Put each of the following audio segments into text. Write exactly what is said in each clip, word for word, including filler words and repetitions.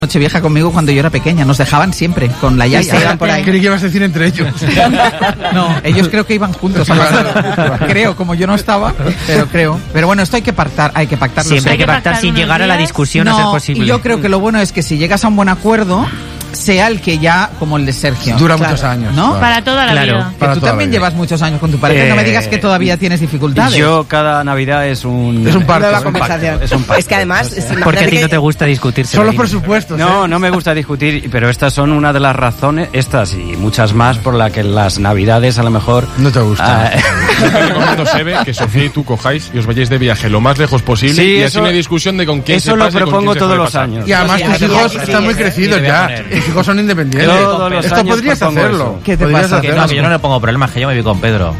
Nochevieja conmigo cuando yo era pequeña, nos dejaban siempre con la yaya. Iban por ahí. Creí que ibas a decir entre ellos. No, ellos creo que iban juntos. Creo, como yo no estaba, pero creo. Pero bueno, esto hay que pactar, hay que pactarlo. Siempre hay que pactar sin llegar a la discusión no, a ser posible. Y yo creo que lo bueno es que si llegas a un buen acuerdo, sea el que ya, como el de Sergio. Dura claro, muchos años. ¿no? Claro. Para toda la Claro. vida. Que tú también llevas muchos años con tu pareja. Eh, no me digas que todavía tienes dificultades. Yo cada Navidad es un... Es un parto. Nueva Es un conversación. pacto, es un pacto. Es que además... si Porque a imagínate ti no que- te gusta discutir. Son los presupuestos. No, ¿eh? no me gusta discutir, pero estas son una de las razones, estas y muchas más, por las que las Navidades a lo mejor... No te gusta. Ah, Yo te recomiendo, Sebe, que Sofía y tú cojáis y os vayáis de viaje lo más lejos posible Sí, y eso- así no hay discusión de con quién eso se lo pasa y con propongo quién se todos puede los pasar. años. Y además tus Sí, hijos sí, están sí, muy sí, crecidos sí, ya. sí. Tus hijos son independientes. Todos los Esto años podrías propongo hacerlo. eso. ¿Qué te Podrías pasa? Que hacerlo. no, que yo no le pongo problemas, que yo me vi con Pedro.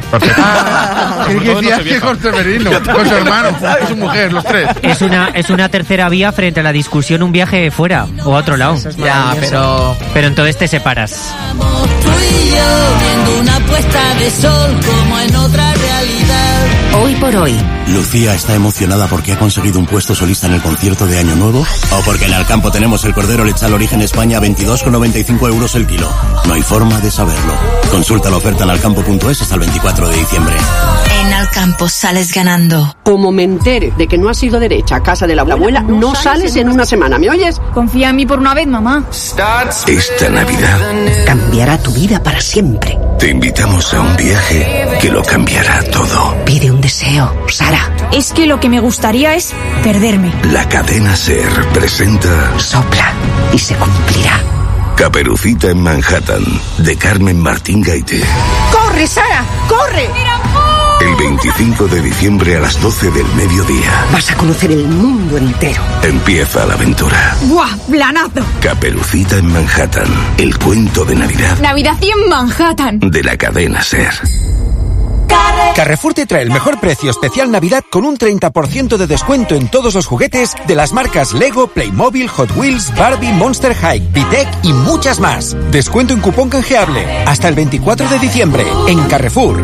Ah, creí que Todo decías Nochevieja. que con Severino, con su hermano y su mujer, los tres. Es una, es una tercera vía frente a la discusión, un viaje fuera o a otro lado. Ya, pero... Pero entonces te separas. Tú y yo viendo una puesta de sol como en otra realidad. Hoy por hoy. Lucía está emocionada porque ha conseguido un puesto solista en el concierto de Año Nuevo o porque en Alcampo tenemos el cordero lechal origen España a veintidós con noventa y cinco euros el kilo. No hay forma de saberlo. Consulta la oferta en alcampo punto es hasta el veinticuatro de diciembre. En Alcampo sales ganando. Como me entere de que no has ido derecha a casa de la abuela, no sales en una semana, ¿me oyes? Confía en mí por una vez, mamá. Esta Navidad Cambiará tu vida para siempre. te invitamos a un viaje que lo cambiará todo. Pide un deseo, Sara. Es que lo que me gustaría es perderme. La cadena SER presenta Sopla y se cumplirá. Caperucita en Manhattan, de Carmen Martín Gaite. ¡Corre, Sara! ¡Corre! El veinticinco de diciembre a las doce del mediodía. Vas a conocer el mundo entero. Empieza la aventura. ¡Buah! ¡Planazo! Caperucita en Manhattan, el cuento de Navidad Navidad en Manhattan. de la cadena SER. Carrefour te trae el mejor precio especial Navidad con un treinta por ciento de descuento en todos los juguetes de las marcas Lego, Playmobil, Hot Wheels, Barbie, Monster High, Vitec y muchas más. Descuento en cupón canjeable hasta el veinticuatro de diciembre en Carrefour.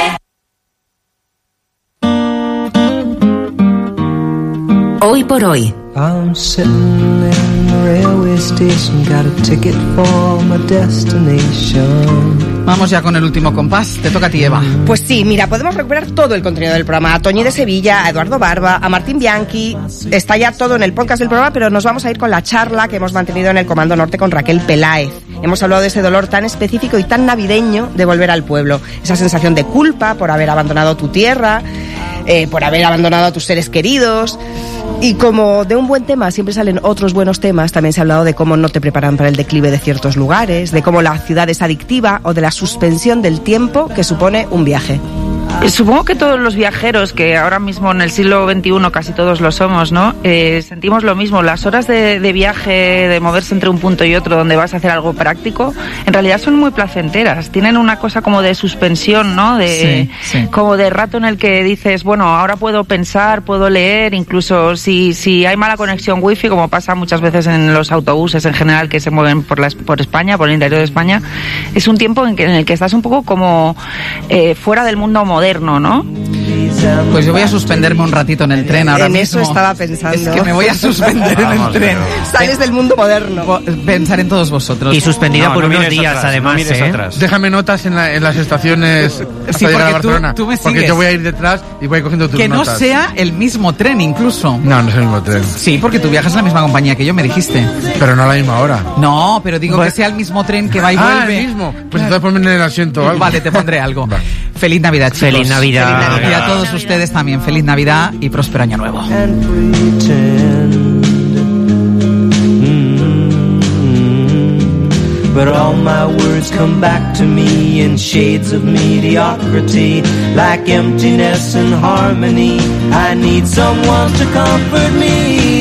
Hoy por hoy. I'm sitting in the railway station, got a ticket for my destination. Vamos ya con el último compás. Te toca a ti, Eva. Pues sí, mira, podemos recuperar todo el contenido del programa. A Toñi de Sevilla, a Eduardo Barba, a Martín Bianchi. Está ya todo en el podcast del programa, pero nos vamos a ir con la charla que hemos mantenido en el Comando Norte con Raquel Peláez. Hemos hablado de ese dolor tan específico y tan navideño de volver al pueblo. Esa sensación de culpa por haber abandonado tu tierra, eh, por haber abandonado a tus seres queridos. Y como de un buen tema siempre salen otros buenos temas, también se ha hablado de cómo no te preparan para el declive de ciertos lugares, de cómo la ciudad es adictiva o de la suspensión del tiempo que supone un viaje. Supongo que todos los viajeros, que ahora mismo en el siglo veintiuno casi todos lo somos, ¿no? Eh, sentimos lo mismo. Las horas de, de viaje, de moverse entre un punto y otro donde vas a hacer algo práctico, en realidad son muy placenteras. Tienen una cosa como de suspensión, ¿no? De, Sí, sí. Como de rato en el que dices, bueno, ahora puedo pensar, puedo leer, incluso si, si hay mala conexión wifi, como pasa muchas veces en los autobuses en general que se mueven por, la, por España, por el interior de España, es un tiempo en, que, en el que estás un poco como eh, fuera del mundo moderno, ¿no? Pues yo voy a suspenderme un ratito en el tren ahora En mismo. eso estaba pensando. Es que me voy a suspender en el tren. Sales del mundo moderno. Pensar en todos vosotros. Y suspendida No, por no unos mires días, atrás, además, no mires ¿eh? atrás. Déjame notas en, la- en las estaciones hasta Sí, llegar a porque tú- Barcelona. tú me porque sigues. yo voy a ir detrás y voy cogiendo tus Que no notas. sea el mismo tren, incluso. No, no es el mismo tren. Sí, porque tú viajas en la misma compañía que yo, me dijiste. Pero no a la misma hora. No, pero digo que sea el mismo tren que va y Ah, vuelve. el mismo. Pues entonces ponme en el asiento o algo. Vale, te pondré algo. Feliz Navidad, chicos. Feliz Navidad. Feliz Navidad. Y a todos ustedes también. Feliz Navidad y próspero año nuevo. And pretend. Mm-hmm. But all my words come back to me in shades of mediocrity, like emptiness and harmony. I need someone to comfort me.